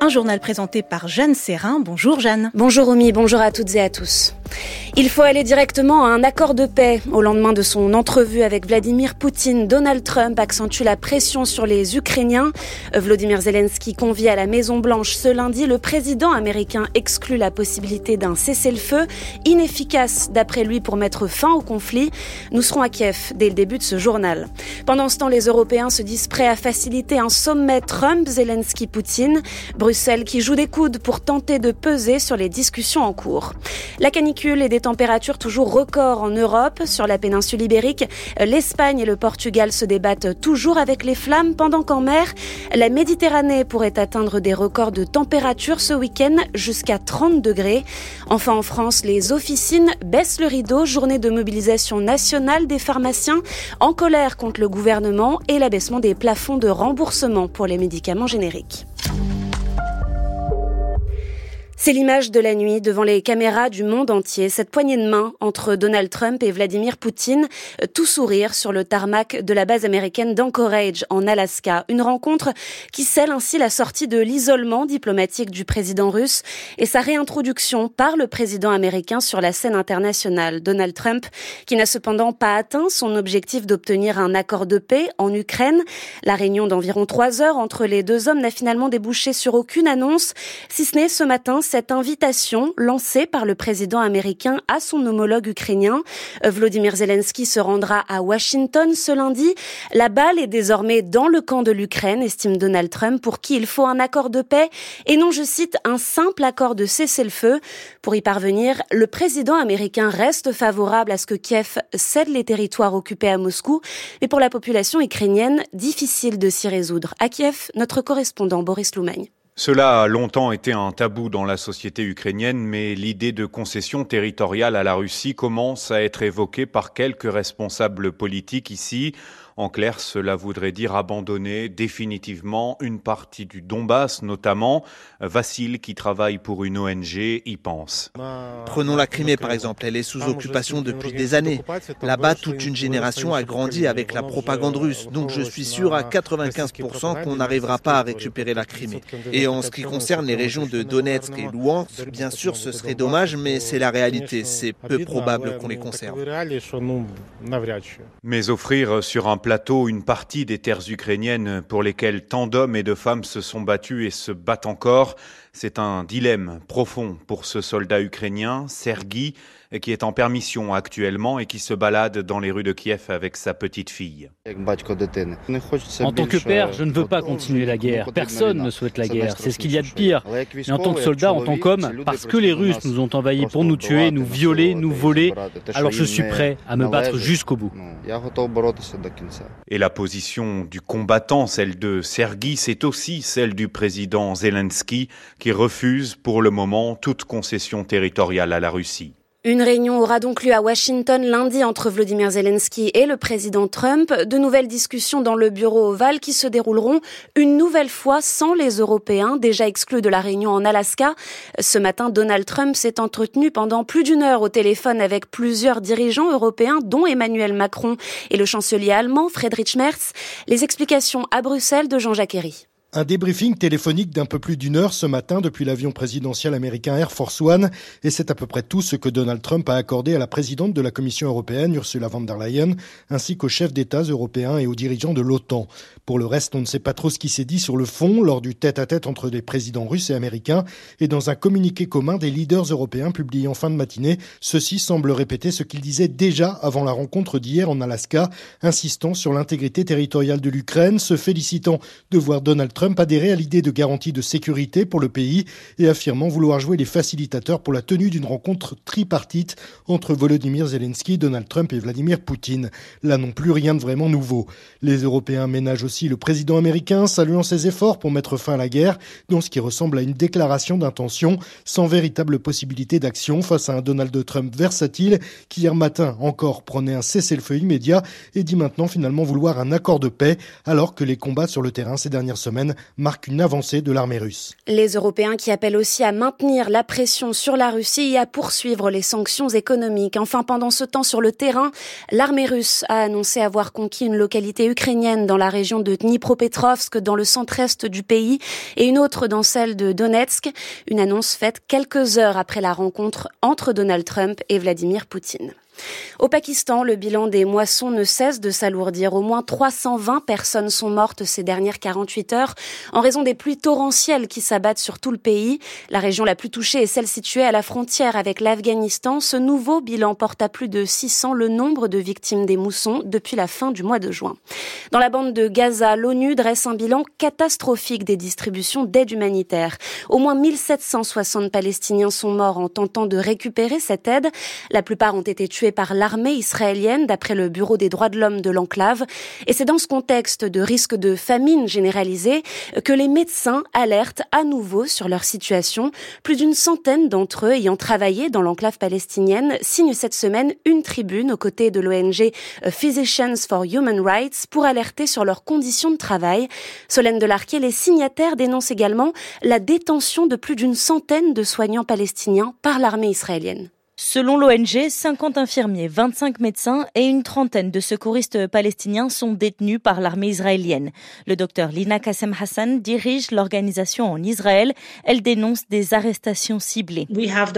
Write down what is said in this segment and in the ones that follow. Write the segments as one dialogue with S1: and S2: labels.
S1: Un journal présenté par Jeanne Serrin. Bonjour Jeanne.
S2: Bonjour Omi, bonjour à toutes et à tous. Il faut aller directement à un accord de paix. Au lendemain de son entrevue avec Vladimir Poutine, Donald Trump accentue la pression sur les Ukrainiens. Volodymyr Zelensky convie à la Maison-Blanche ce lundi. Le président américain exclut la possibilité d'un cessez-le-feu, inefficace d'après lui pour mettre fin au conflit. Nous serons à Kiev dès le début de ce journal. Pendant ce temps, les Européens se disent prêts à faciliter un sommet Trump-Zelensky-Poutine. Bruxelles qui joue des coudes pour tenter de peser sur les discussions en cours. La canicule et des températures toujours records en Europe. Sur la péninsule ibérique, l'Espagne et le Portugal se débattent toujours avec les flammes, pendant qu'en mer, la Méditerranée pourrait atteindre des records de température ce week-end, jusqu'à 30 degrés. Enfin en France, les officines baissent le rideau. Journée de mobilisation nationale des pharmaciens en colère contre le gouvernement et l'abaissement des plafonds de remboursement pour les médicaments génériques. C'est l'image de la nuit devant les caméras du monde entier. Cette poignée de main entre Donald Trump et Vladimir Poutine, tout sourire sur le tarmac de la base américaine d'Anchorage en Alaska. Une rencontre qui scelle ainsi la sortie de l'isolement diplomatique du président russe et sa réintroduction par le président américain sur la scène internationale. Donald Trump, qui n'a cependant pas atteint son objectif d'obtenir un accord de paix en Ukraine. La réunion d'environ 3 heures entre les deux hommes n'a finalement débouché sur aucune annonce, si ce n'est ce matin cette invitation lancée par le président américain à son homologue ukrainien. Volodymyr Zelensky se rendra à Washington ce lundi. La balle est désormais dans le camp de l'Ukraine, estime Donald Trump, pour qui il faut un accord de paix et non, je cite, un simple accord de cessez-le-feu. Pour y parvenir, le président américain reste favorable à ce que Kiev cède les territoires occupés à Moscou, mais pour la population ukrainienne, difficile de s'y résoudre. À Kiev, notre correspondant Boris Loumagne.
S3: Cela a longtemps été un tabou dans la société ukrainienne, mais l'idée de concession territoriale à la Russie commence à être évoquée par quelques responsables politiques ici. En clair, cela voudrait dire abandonner définitivement une partie du Donbass, notamment. Vassil, qui travaille pour une ONG, y pense.
S4: Prenons la Crimée par exemple, elle est sous occupation depuis des années. Là-bas, toute une génération a grandi avec la propagande russe, donc je suis sûr à 95% qu'on n'arrivera pas à récupérer la Crimée. Et en ce qui concerne les régions de Donetsk et Louhansk, bien sûr ce serait dommage, mais c'est la réalité, c'est peu probable qu'on les conserve.
S3: Mais offrir sur un plateau une partie des terres ukrainiennes pour lesquelles tant d'hommes et de femmes se sont battus et se battent encore, c'est un dilemme profond pour ce soldat ukrainien, Serguy, qui est en permission actuellement et qui se balade dans les rues de Kiev avec sa petite fille.
S5: En tant que père, je ne veux pas continuer la guerre. Personne ne souhaite la guerre. C'est ce qu'il y a de pire. Mais en tant que soldat, en tant qu'homme, parce que les Russes nous ont envahis pour nous tuer, nous violer, nous voler, alors je suis prêt à me battre jusqu'au bout.
S3: Et la position du combattant, celle de Serguy, c'est aussi celle du président Zelensky, qui refuse pour le moment toute concession territoriale à la Russie.
S2: Une réunion aura donc lieu à Washington lundi entre Volodymyr Zelensky et le président Trump. De nouvelles discussions dans le bureau ovale qui se dérouleront une nouvelle fois sans les Européens, déjà exclus de la réunion en Alaska. Ce matin, Donald Trump s'est entretenu pendant plus d'1 heure au téléphone avec plusieurs dirigeants européens, dont Emmanuel Macron et le chancelier allemand Friedrich Merz. Les explications à Bruxelles de Jean-Jacques Herry.
S6: Un débriefing téléphonique d'un peu plus d'1 heure ce matin depuis l'avion présidentiel américain Air Force One. Et c'est à peu près tout ce que Donald Trump a accordé à la présidente de la Commission européenne, Ursula von der Leyen, ainsi qu'aux chefs d'État européens et aux dirigeants de l'OTAN. Pour le reste, on ne sait pas trop ce qui s'est dit sur le fond lors du tête-à-tête entre les présidents russes et américains. Et dans un communiqué commun des leaders européens publié en fin de matinée, ceux-ci semblent répéter ce qu'ils disaient déjà avant la rencontre d'hier en Alaska, insistant sur l'intégrité territoriale de l'Ukraine, se félicitant de voir Donald Trump adhérer à l'idée de garantie de sécurité pour le pays et affirmant vouloir jouer les facilitateurs pour la tenue d'une rencontre tripartite entre Volodymyr Zelensky, Donald Trump et Vladimir Poutine. Là non plus, rien de vraiment nouveau. Les Européens ménagent aussi le président américain, saluant ses efforts pour mettre fin à la guerre, dans ce qui ressemble à une déclaration d'intention, sans véritable possibilité d'action face à un Donald Trump versatile qui hier matin encore prenait un cessez-le-feu immédiat et dit maintenant finalement vouloir un accord de paix, alors que les combats sur le terrain ces dernières semaines marque une avancée de l'armée russe.
S2: Les Européens qui appellent aussi à maintenir la pression sur la Russie et à poursuivre les sanctions économiques. Enfin, pendant ce temps, sur le terrain, l'armée russe a annoncé avoir conquis une localité ukrainienne dans la région de Dnipropetrovsk, dans le centre-est du pays, et une autre dans celle de Donetsk. Une annonce faite quelques heures après la rencontre entre Donald Trump et Vladimir Poutine. Au Pakistan, le bilan des moissons ne cesse de s'alourdir. Au moins 320 personnes sont mortes ces dernières 48 heures en raison des pluies torrentielles qui s'abattent sur tout le pays. La région la plus touchée est celle située à la frontière avec l'Afghanistan. Ce nouveau bilan porte à plus de 600 le nombre de victimes des moussons depuis la fin du mois de juin. Dans la bande de Gaza, l'ONU dresse un bilan catastrophique des distributions d'aide humanitaire. Au moins 1760 Palestiniens sont morts en tentant de récupérer cette aide. La plupart ont été tués par l'armée israélienne, d'après le Bureau des droits de l'homme de l'enclave. Et c'est dans ce contexte de risque de famine généralisée que les médecins alertent à nouveau sur leur situation. Plus d'une centaine d'entre eux ayant travaillé dans l'enclave palestinienne signent cette semaine une tribune aux côtés de l'ONG Physicians for Human Rights pour alerter sur leurs conditions de travail. Solène Delarquier, les signataires dénoncent également la détention de plus d'une centaine de soignants palestiniens par l'armée israélienne.
S7: Selon l'ONG, 50 infirmiers, 25 médecins et une trentaine de secouristes palestiniens sont détenus par l'armée israélienne. Le docteur Lina Kassem Hassan dirige l'organisation en Israël. Elle dénonce des arrestations ciblées.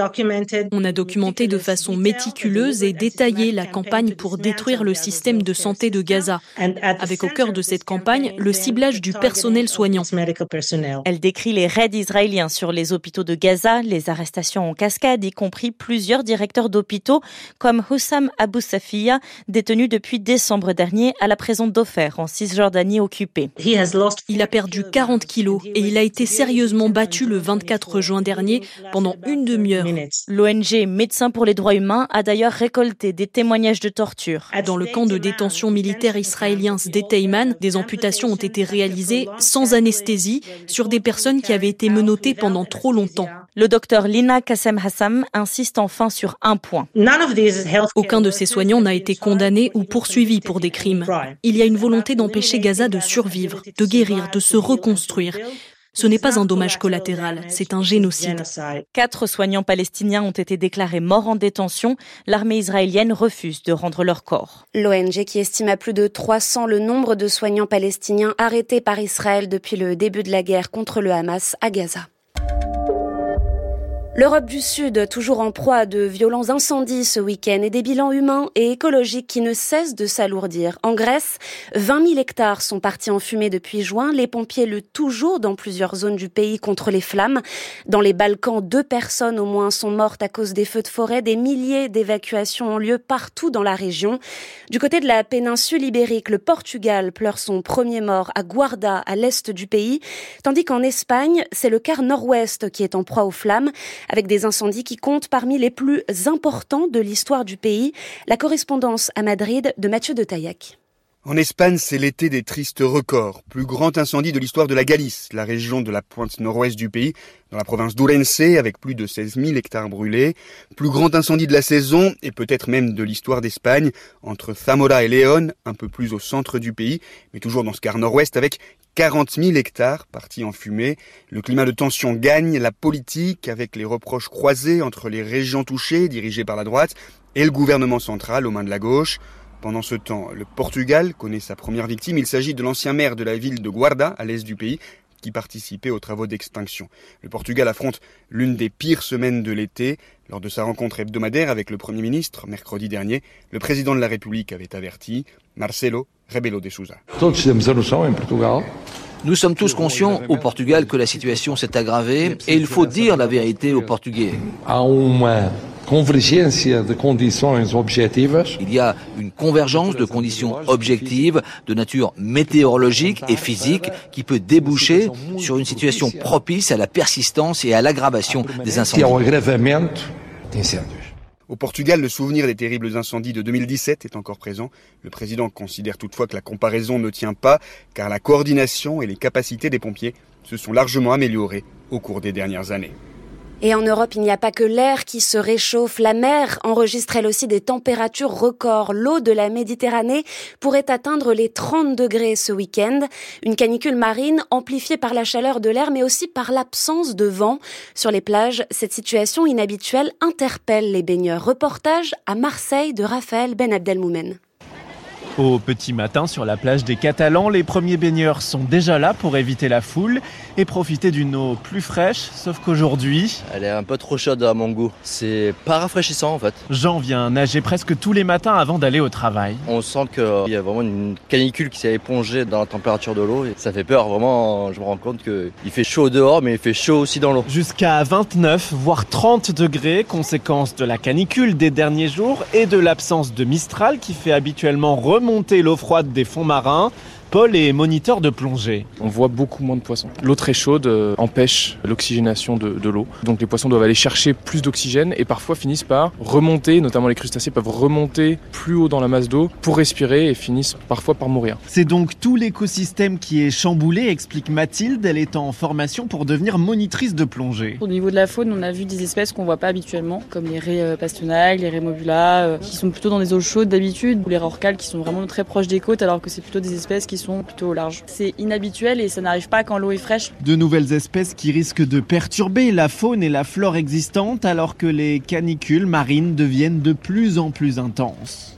S8: On a documenté de façon méticuleuse et détaillée la campagne pour détruire le système de santé de Gaza, avec au cœur de cette campagne le ciblage du personnel soignant.
S7: Elle décrit les raids israéliens sur les hôpitaux de Gaza, les arrestations en cascade, y compris plusieurs directeur d'hôpitaux comme Hussam Abou Safiya, détenu depuis décembre dernier à la prison d'Ofer en Cisjordanie occupée.
S8: Il a perdu 40 kilos et il a été sérieusement battu le 24 juin dernier pendant une demi-heure.
S7: L'ONG Médecins pour les droits humains a d'ailleurs récolté des témoignages de torture.
S8: Dans le camp de détention militaire israélien Sde Teiman, des amputations ont été réalisées sans anesthésie sur des personnes qui avaient été menottées pendant trop longtemps.
S7: Le docteur Lina Kassem Hassan insiste enfin sur un point.
S8: Aucun de ces soignants n'a été condamné ou poursuivi pour des crimes. Il y a une volonté d'empêcher Gaza de survivre, de guérir, de se reconstruire. Ce n'est pas un dommage collatéral, c'est un génocide.
S7: 4 soignants palestiniens ont été déclarés morts en détention. L'armée israélienne refuse de rendre leur corps.
S2: L'ONG qui estime à plus de 300 le nombre de soignants palestiniens arrêtés par Israël depuis le début de la guerre contre le Hamas à Gaza. L'Europe du Sud, toujours en proie à de violents incendies ce week-end et des bilans humains et écologiques qui ne cessent de s'alourdir. En Grèce, 20 000 hectares sont partis en fumée depuis juin. Les pompiers luttent toujours dans plusieurs zones du pays contre les flammes. Dans les Balkans, 2 personnes au moins sont mortes à cause des feux de forêt. Des milliers d'évacuations ont lieu partout dans la région. Du côté de la péninsule ibérique, le Portugal pleure son premier mort à Guarda, à l'est du pays. Tandis qu'en Espagne, c'est le quart nord-ouest qui est en proie aux flammes, avec des incendies qui comptent parmi les plus importants de l'histoire du pays. La correspondance à Madrid de Mathieu de Taillac.
S9: En Espagne, c'est l'été des tristes records. Plus grand incendie de l'histoire de la Galice, la région de la pointe nord-ouest du pays, dans la province d'Ourense, avec plus de 16 000 hectares brûlés. Plus grand incendie de la saison, et peut-être même de l'histoire d'Espagne, entre Zamora et Léon, un peu plus au centre du pays, mais toujours dans ce quart nord-ouest, avec 40 000 hectares partis en fumée. Le climat de tension gagne, la politique, avec les reproches croisés entre les régions touchées, dirigées par la droite, et le gouvernement central, aux mains de la gauche. Pendant ce temps, le Portugal connaît sa première victime. Il s'agit de l'ancien maire de la ville de Guarda, à l'est du pays, qui participait aux travaux d'extinction. Le Portugal affronte l'une des pires semaines de l'été. Lors de sa rencontre hebdomadaire avec le Premier ministre, mercredi dernier, le président de la République avait averti Marcelo Rebelo de Sousa.
S10: Nous sommes tous conscients au Portugal que la situation s'est aggravée et il faut dire la vérité aux Portugais. Il y a une convergence de conditions objectives de nature météorologique et physique qui peut déboucher sur une situation propice à la persistance et à l'aggravation des incendies.
S9: Au Portugal, le souvenir des terribles incendies de 2017 est encore présent. Le président considère toutefois que la comparaison ne tient pas, car la coordination et les capacités des pompiers se sont largement améliorées au cours des dernières années.
S2: Et en Europe, il n'y a pas que l'air qui se réchauffe. La mer enregistre elle aussi des températures records. L'eau de la Méditerranée pourrait atteindre les 30 degrés ce week-end. Une canicule marine amplifiée par la chaleur de l'air, mais aussi par l'absence de vent. Sur les plages, cette situation inhabituelle interpelle les baigneurs. Reportage à Marseille de Raphaël Ben Abdelmoumen.
S11: Au petit matin, sur la plage des Catalans, les premiers baigneurs sont déjà là pour éviter la foule et profiter d'une eau plus fraîche, sauf qu'aujourd'hui...
S12: Elle est un peu trop chaude à mon goût. C'est pas rafraîchissant en fait.
S11: Jean vient nager presque tous les matins avant d'aller au travail.
S12: On sent qu'il y a vraiment une canicule qui s'est épongée dans la température de l'eau et ça fait peur. Vraiment, je me rends compte qu'il fait chaud dehors, mais il fait chaud aussi dans l'eau.
S11: Jusqu'à 29, voire 30 degrés, conséquence de la canicule des derniers jours et de l'absence de Mistral qui fait habituellement remonter l'eau froide des fonds marins. Paul est moniteur de plongée.
S13: On voit beaucoup moins de poissons. L'eau très chaude empêche l'oxygénation de l'eau. Donc les poissons doivent aller chercher plus d'oxygène et parfois finissent par remonter, notamment les crustacés peuvent remonter plus haut dans la masse d'eau pour respirer et finissent parfois par mourir.
S11: C'est donc tout l'écosystème qui est chamboulé, explique Mathilde. Elle est en formation pour devenir monitrice de plongée.
S14: Au niveau de la faune, on a vu des espèces qu'on ne voit pas habituellement, comme les raies pastenailles, les raies mobula, qui sont plutôt dans des eaux chaudes d'habitude, ou les rorquals qui sont vraiment très proches des côtes, alors que c'est plutôt des espèces qui sont plutôt au large. C'est inhabituel et ça n'arrive pas quand l'eau est fraîche.
S11: De nouvelles espèces qui risquent de perturber la faune et la flore existantes alors que les canicules marines deviennent de plus en plus intenses.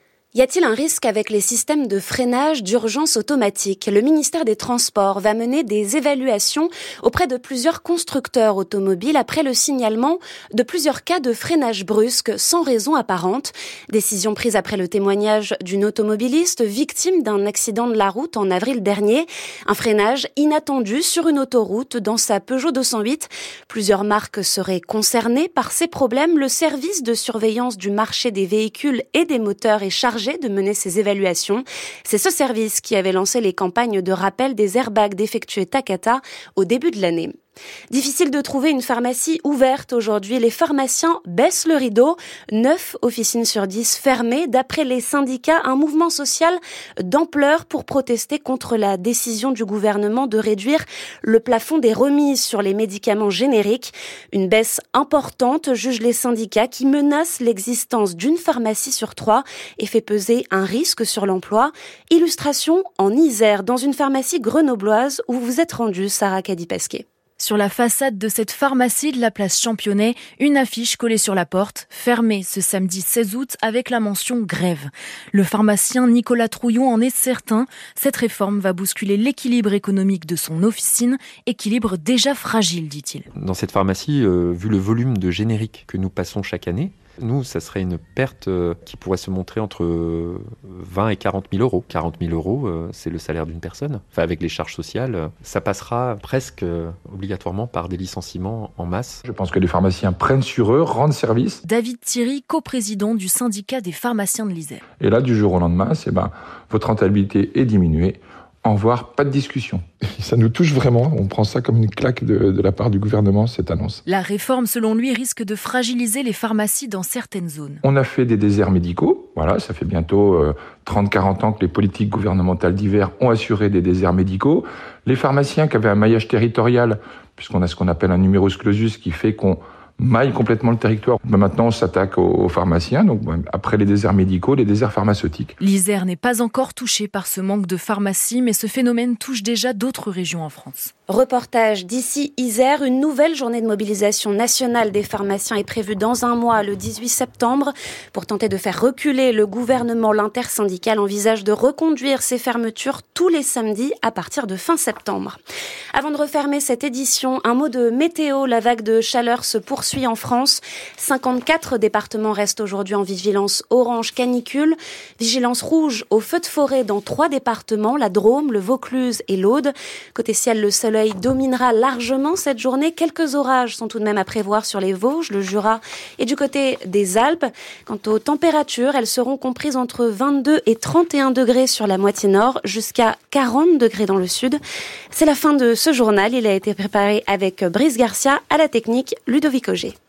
S2: Y a-t-il un risque avec les systèmes de freinage d'urgence automatique ? Le ministère des Transports va mener des évaluations auprès de plusieurs constructeurs automobiles après le signalement de plusieurs cas de freinage brusque sans raison apparente. Décision prise après le témoignage d'une automobiliste victime d'un accident de la route en avril dernier. Un freinage inattendu sur une autoroute dans sa Peugeot 208. Plusieurs marques seraient concernées par ces problèmes. Le service de surveillance du marché des véhicules et des moteurs est chargé de mener ces évaluations. C'est ce service qui avait lancé les campagnes de rappel des airbags défectueux Takata au début de l'année. Difficile de trouver une pharmacie ouverte aujourd'hui. Les pharmaciens baissent le rideau. 9 officines sur 10 fermées. D'après les syndicats, un mouvement social d'ampleur pour protester contre la décision du gouvernement de réduire le plafond des remises sur les médicaments génériques. Une baisse importante, jugent les syndicats, qui menace l'existence d'une pharmacie sur 3 et fait peser un risque sur l'emploi. Illustration en Isère, dans une pharmacie grenobloise où vous vous êtes rendue, Sarah Cadipasquet.
S15: Sur la façade de cette pharmacie de la place Championnet, une affiche collée sur la porte, fermée ce samedi 16 août avec la mention grève. Le pharmacien Nicolas Trouillon en est certain, cette réforme va bousculer l'équilibre économique de son officine, équilibre déjà fragile, dit-il.
S16: Dans cette pharmacie, vu le volume de génériques que nous passons chaque année, nous, ça serait une perte qui pourrait se montrer entre 20 et 40 000 euros. 40 000 euros, c'est le salaire d'une personne. Enfin, avec les charges sociales, ça passera presque obligatoirement par des licenciements en masse.
S17: Je pense que les pharmaciens prennent sur eux, rendent service.
S15: David Thierry, coprésident du syndicat des pharmaciens de l'Isère.
S17: Et là, du jour au lendemain, votre rentabilité est diminuée. En voir, pas de discussion. Ça nous touche vraiment, on prend ça comme une claque de la part du gouvernement, cette annonce.
S15: La réforme, selon lui, risque de fragiliser les pharmacies dans certaines zones.
S17: On a fait des déserts médicaux, voilà, ça fait bientôt 30-40 ans que les politiques gouvernementales divers ont assuré des déserts médicaux. Les pharmaciens qui avaient un maillage territorial, puisqu'on a ce qu'on appelle un numerus clausus qui fait qu'on maille complètement le territoire. Maintenant, on s'attaque aux pharmaciens, donc après les déserts médicaux, les déserts pharmaceutiques.
S15: L'Isère n'est pas encore touchée par ce manque de pharmacie, mais ce phénomène touche déjà d'autres régions en France.
S2: Reportage d'ici Isère, une nouvelle journée de mobilisation nationale des pharmaciens est prévue dans un mois, le 18 septembre. Pour tenter de faire reculer le gouvernement, l'intersyndical envisage de reconduire ces fermetures tous les samedis à partir de fin septembre. Avant de refermer cette édition, un mot de météo. La vague de chaleur se poursuit en France. 54 départements restent aujourd'hui en vigilance orange canicule. Vigilance rouge au feu de forêt dans 3 départements, la Drôme, le Vaucluse et l'Aude. Côté ciel, le soleil dominera largement cette journée. Quelques orages sont tout de même à prévoir sur les Vosges, le Jura et du côté des Alpes. Quant aux températures, elles seront comprises entre 22 et 31 degrés sur la moitié nord, jusqu'à 40 degrés dans le sud. C'est la fin de ce journal. Il a été préparé avec Brice Garcia, à la technique Ludovic Auger.